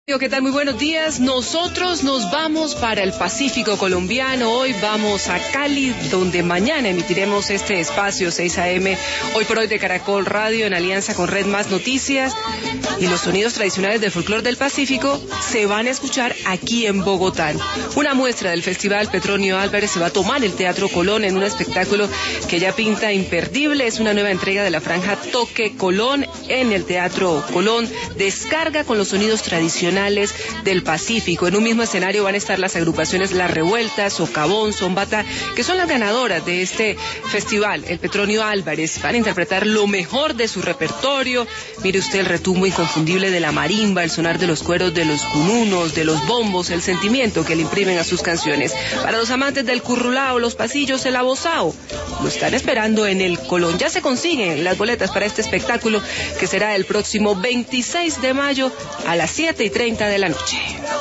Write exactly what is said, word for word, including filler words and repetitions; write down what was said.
¿Qué tal? Muy buenos días. Nosotros nos vamos para el Pacífico colombiano. Hoy vamos a Cali, donde mañana emitiremos este espacio seis a eme, hoy por hoy de Caracol Radio, en alianza con Red Más Noticias. Y los sonidos tradicionales del folclore del Pacífico se van a escuchar aquí en Bogotá. Una muestra del Festival Petronio Álvarez se va a tomar el Teatro Colón en un espectáculo que ya pinta imperdible. Es una nueva entrega de la franja Toque Colón en el Teatro Colón. Descarga con los sonidos tradicionales del Pacífico. En un mismo escenario van a estar las agrupaciones La Revuelta, Socavón, Zombata, que son las ganadoras de este festival, el Petronio Álvarez. Van a interpretar lo mejor de su repertorio. Mire usted el retumbo inconfundible de la marimba, el sonar de los cueros de los cununos, de los bombos, el sentimiento que le imprimen a sus canciones. Para los amantes del currulao, los pasillos, el abozao, lo están esperando en el Colón. Ya se consiguen las boletas para este espectáculo, que será el próximo veintiséis de mayo a las siete y treinta de la noche.